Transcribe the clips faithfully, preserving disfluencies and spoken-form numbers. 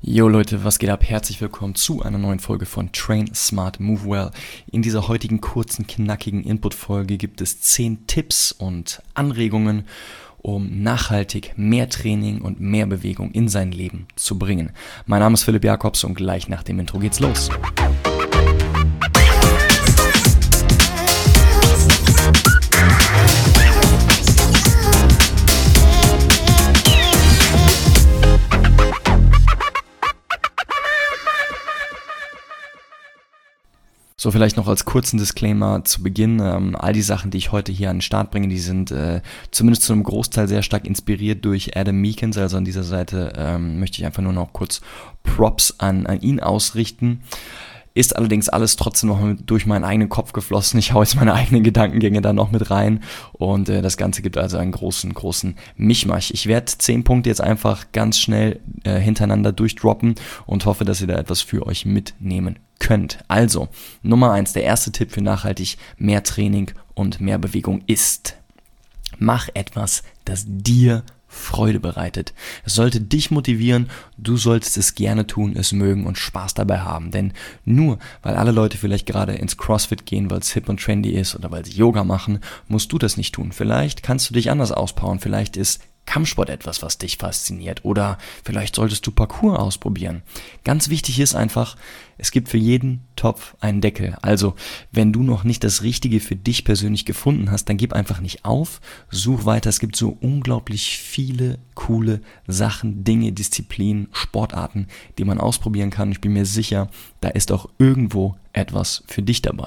Yo Leute, was geht ab? Herzlich willkommen zu einer neuen Folge von Train Smart Move Well. In dieser heutigen kurzen, knackigen Input-Folge gibt es zehn Tipps und Anregungen, um nachhaltig mehr Training und mehr Bewegung in sein Leben zu bringen. Mein Name ist Philipp Jakobs und gleich nach dem Intro geht's los. So, vielleicht noch als kurzen Disclaimer zu Beginn, ähm, all die Sachen, die ich heute hier an den Start bringe, die sind äh, zumindest zu einem Großteil sehr stark inspiriert durch Adam Meakins, also an dieser Seite ähm, möchte ich einfach nur noch kurz Props an, an ihn ausrichten. Ist allerdings alles trotzdem noch durch meinen eigenen Kopf geflossen. Ich hau jetzt meine eigenen Gedankengänge da noch mit rein und äh, das Ganze gibt also einen großen, großen Mischmasch. Ich werde zehn Punkte jetzt einfach ganz schnell äh, hintereinander durchdroppen und hoffe, dass ihr da etwas für euch mitnehmen könnt. Also, Nummer eins, der erste Tipp für nachhaltig mehr Training und mehr Bewegung ist: Mach etwas, das dir Freude bereitet. Es sollte dich motivieren, du solltest es gerne tun, es mögen und Spaß dabei haben. Denn nur weil alle Leute vielleicht gerade ins CrossFit gehen, weil es hip und trendy ist oder weil sie Yoga machen, musst du das nicht tun. Vielleicht kannst du dich anders auspowern, vielleicht ist Kampfsport etwas, was dich fasziniert, oder vielleicht solltest du Parkour ausprobieren. Ganz wichtig ist einfach, es gibt für jeden Topf einen Deckel. Also, wenn du noch nicht das Richtige für dich persönlich gefunden hast, dann gib einfach nicht auf, such weiter. Es gibt so unglaublich viele coole Sachen, Dinge, Disziplinen, Sportarten, die man ausprobieren kann. Ich bin mir sicher, da ist auch irgendwo etwas für dich dabei.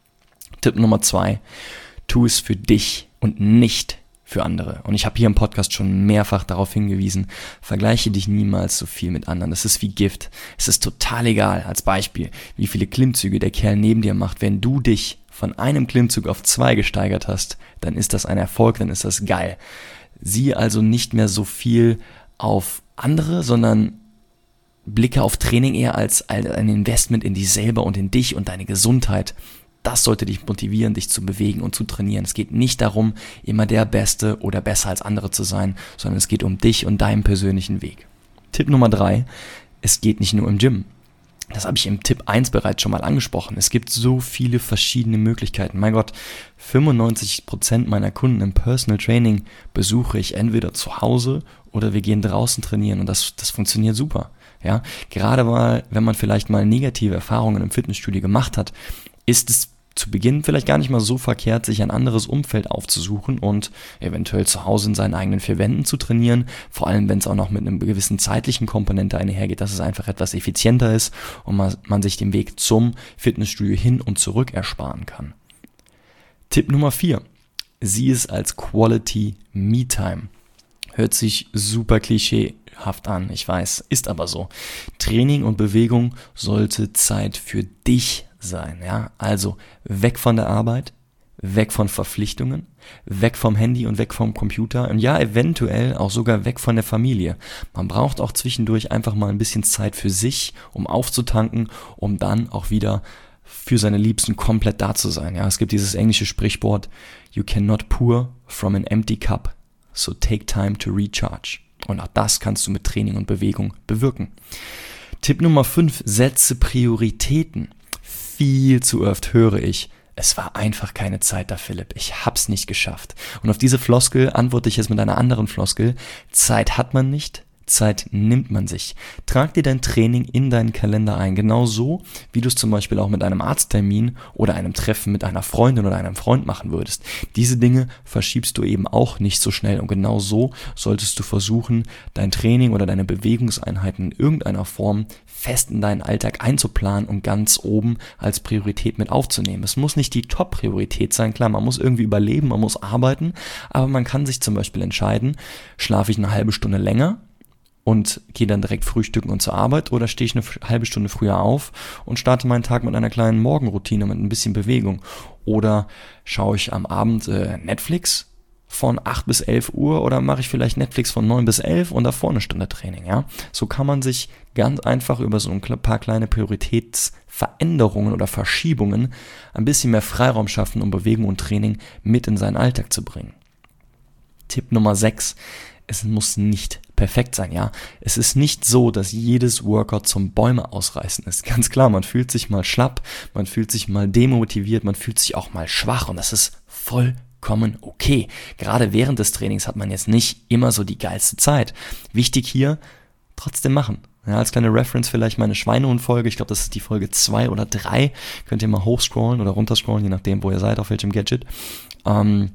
Tipp Nummer zwei, tu es für dich und nicht für andere. Und ich habe hier im Podcast schon mehrfach darauf hingewiesen, vergleiche dich niemals so viel mit anderen. Das ist wie Gift. Es ist total egal, als Beispiel, wie viele Klimmzüge der Kerl neben dir macht. Wenn du dich von einem Klimmzug auf zwei gesteigert hast, dann ist das ein Erfolg, dann ist das geil. Sieh also nicht mehr so viel auf andere, sondern blicke auf Training eher als ein Investment in dich selber und in dich und deine Gesundheit. Das sollte dich motivieren, dich zu bewegen und zu trainieren. Es geht nicht darum, immer der Beste oder besser als andere zu sein, sondern es geht um dich und deinen persönlichen Weg. Tipp Nummer drei, es geht nicht nur im Gym. Das habe ich im Tipp eins bereits schon mal angesprochen. Es gibt so viele verschiedene Möglichkeiten. Mein Gott, fünfundneunzig Prozent meiner Kunden im Personal Training besuche ich entweder zu Hause oder wir gehen draußen trainieren und das, das funktioniert super. Ja, gerade mal, wenn man vielleicht mal negative Erfahrungen im Fitnessstudio gemacht hat, ist es zu Beginn vielleicht gar nicht mal so verkehrt, sich ein anderes Umfeld aufzusuchen und eventuell zu Hause in seinen eigenen vier Wänden zu trainieren, vor allem wenn es auch noch mit einem gewissen zeitlichen Komponente einhergeht, dass es einfach etwas effizienter ist und man, man sich den Weg zum Fitnessstudio hin und zurück ersparen kann. Tipp Nummer vier, sieh es als Quality Me-Time. Hört sich super klischeehaft an, ich weiß, ist aber so. Training und Bewegung sollte Zeit für dich sein, ja, also weg von der Arbeit, weg von Verpflichtungen, weg vom Handy und weg vom Computer und ja, eventuell auch sogar weg von der Familie. Man braucht auch zwischendurch einfach mal ein bisschen Zeit für sich, um aufzutanken, um dann auch wieder für seine Liebsten komplett da zu sein. Ja, es gibt dieses englische Sprichwort: You cannot pour from an empty cup, so take time to recharge. Und auch das kannst du mit Training und Bewegung bewirken. Tipp Nummer fünf, setze Prioritäten. Viel zu oft höre ich: Es war einfach keine Zeit da, Philipp. Ich hab's nicht geschafft. Und auf diese Floskel antworte ich jetzt mit einer anderen Floskel: Zeit hat man nicht, Zeit nimmt man sich. Trag dir dein Training in deinen Kalender ein, genauso wie du es zum Beispiel auch mit einem Arzttermin oder einem Treffen mit einer Freundin oder einem Freund machen würdest. Diese Dinge verschiebst du eben auch nicht so schnell und genau so solltest du versuchen, dein Training oder deine Bewegungseinheiten in irgendeiner Form fest in deinen Alltag einzuplanen und ganz oben als Priorität mit aufzunehmen. Es muss nicht die Top-Priorität sein, klar, man muss irgendwie überleben, man muss arbeiten, aber man kann sich zum Beispiel entscheiden, schlafe ich eine halbe Stunde länger und gehe dann direkt frühstücken und zur Arbeit, oder stehe ich eine halbe Stunde früher auf und starte meinen Tag mit einer kleinen Morgenroutine, mit ein bisschen Bewegung, oder schaue ich am Abend äh, Netflix von acht bis elf Uhr oder mache ich vielleicht Netflix von neun bis elf und davor eine Stunde Training, ja? So kann man sich ganz einfach über so ein paar kleine Prioritätsveränderungen oder Verschiebungen ein bisschen mehr Freiraum schaffen, um Bewegung und Training mit in seinen Alltag zu bringen. Tipp Nummer sechs, es muss nicht perfekt sein, ja. Es ist nicht so, dass jedes Workout zum Bäume ausreißen ist. Ganz klar, man fühlt sich mal schlapp, man fühlt sich mal demotiviert, man fühlt sich auch mal schwach und das ist vollkommen okay. Gerade während des Trainings hat man jetzt nicht immer so die geilste Zeit. Wichtig hier, trotzdem machen. Ja, als kleine Reference vielleicht meine Schweinehund-Folge, ich glaube, das ist die Folge zwei oder drei, könnt ihr mal hochscrollen oder runterscrollen, je nachdem, wo ihr seid, auf welchem Gadget. Ähm,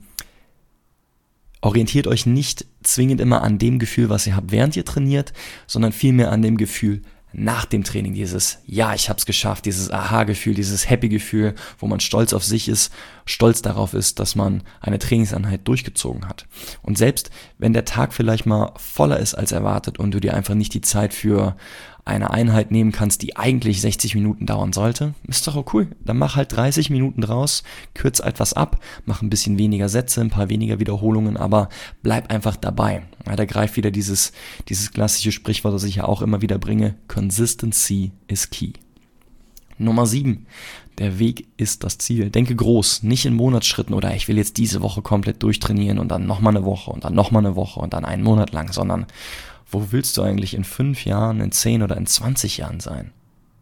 Orientiert euch nicht zwingend immer an dem Gefühl, was ihr habt, während ihr trainiert, sondern vielmehr an dem Gefühl nach dem Training. Dieses, ja, ich hab's geschafft, dieses Aha-Gefühl, dieses Happy-Gefühl, wo man stolz auf sich ist, stolz darauf ist, dass man eine Trainingseinheit durchgezogen hat. Und selbst wenn der Tag vielleicht mal voller ist als erwartet und du dir einfach nicht die Zeit für eine Einheit nehmen kannst, die eigentlich sechzig Minuten dauern sollte, ist doch auch cool. Dann mach halt dreißig Minuten draus, kürz etwas ab, mach ein bisschen weniger Sätze, ein paar weniger Wiederholungen, aber bleib einfach dabei. Ja, da greift wieder dieses, dieses klassische Sprichwort, das ich ja auch immer wieder bringe, Consistency is key. Nummer sieben. Der Weg ist das Ziel. Denke groß, nicht in Monatsschritten oder ich will jetzt diese Woche komplett durchtrainieren und dann nochmal eine Woche und dann nochmal eine Woche und dann einen Monat lang, sondern wo willst du eigentlich in fünf Jahren, in zehn oder in zwanzig Jahren sein?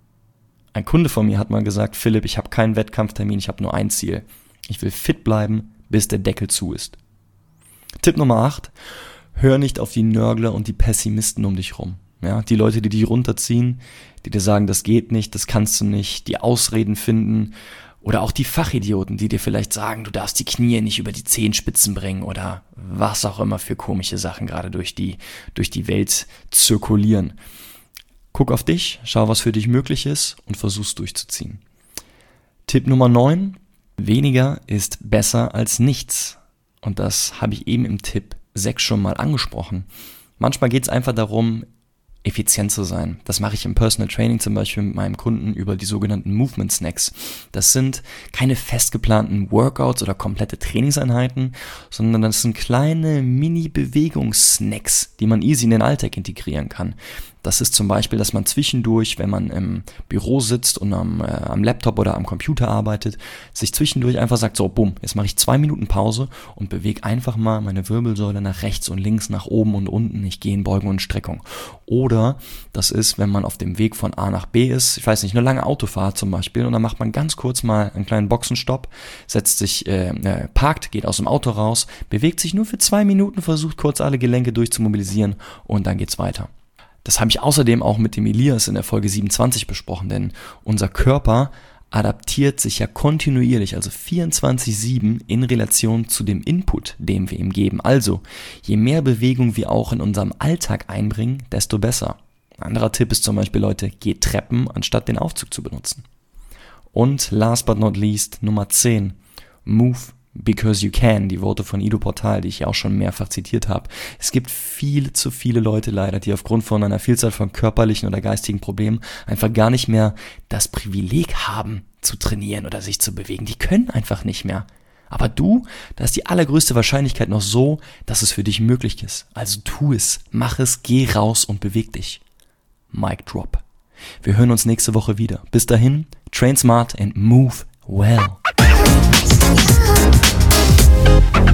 Ein Kunde von mir hat mal gesagt, Philipp, ich habe keinen Wettkampftermin, ich habe nur ein Ziel. Ich will fit bleiben, bis der Deckel zu ist. Tipp Nummer acht. Hör nicht auf die Nörgler und die Pessimisten um dich rum. Ja, die Leute, die dich runterziehen, die dir sagen, das geht nicht, das kannst du nicht, die Ausreden finden oder auch die Fachidioten, die dir vielleicht sagen, du darfst die Knie nicht über die Zehenspitzen bringen oder was auch immer für komische Sachen gerade durch die, durch die Welt zirkulieren. Guck auf dich, schau, was für dich möglich ist und versuch's durchzuziehen. Tipp Nummer neun. Weniger ist besser als nichts. Und das habe ich eben im Tipp sechs schon mal angesprochen. Manchmal geht es einfach darum, effizient zu sein. Das mache ich im Personal Training zum Beispiel mit meinem Kunden über die sogenannten Movement Snacks. Das sind keine fest geplanten Workouts oder komplette Trainingseinheiten, sondern das sind kleine Mini-Bewegungssnacks, die man easy in den Alltag integrieren kann. Das ist zum Beispiel, dass man zwischendurch, wenn man im Büro sitzt und am, äh, am Laptop oder am Computer arbeitet, sich zwischendurch einfach sagt, so, bumm, jetzt mache ich zwei Minuten Pause und bewege einfach mal meine Wirbelsäule nach rechts und links, nach oben und unten. Ich gehe in Beugung und Streckung. Oder das ist, wenn man auf dem Weg von A nach B ist, ich weiß nicht, eine lange Autofahrt zum Beispiel, und dann macht man ganz kurz mal einen kleinen Boxenstopp, setzt sich, äh, äh, parkt, geht aus dem Auto raus, bewegt sich nur für zwei Minuten, versucht kurz alle Gelenke durchzumobilisieren und dann geht's weiter. Das habe ich außerdem auch mit dem Elias in der Folge siebenundzwanzig besprochen, denn unser Körper adaptiert sich ja kontinuierlich, also vierundzwanzig sieben in Relation zu dem Input, den wir ihm geben. Also, je mehr Bewegung wir auch in unserem Alltag einbringen, desto besser. Ein anderer Tipp ist zum Beispiel, Leute, geht Treppen, anstatt den Aufzug zu benutzen. Und last but not least, Nummer zehn, move because you can, die Worte von Ido Portal, die ich ja auch schon mehrfach zitiert habe. Es gibt viel zu viele Leute leider, die aufgrund von einer Vielzahl von körperlichen oder geistigen Problemen einfach gar nicht mehr das Privileg haben, zu trainieren oder sich zu bewegen. Die können einfach nicht mehr. Aber du, da ist die allergrößte Wahrscheinlichkeit noch so, dass es für dich möglich ist. Also tu es, mach es, geh raus und beweg dich. Mic drop. Wir hören uns nächste Woche wieder. Bis dahin, train smart and move well.